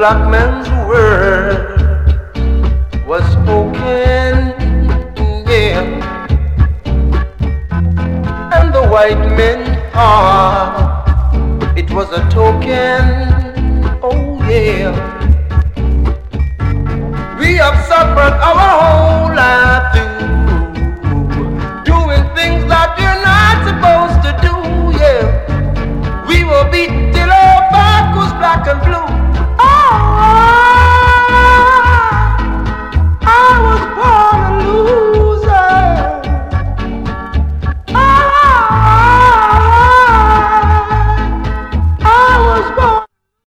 black man's word was spoken, yeah, and the white man's heart, it was a token, oh yeah. We have suffered our home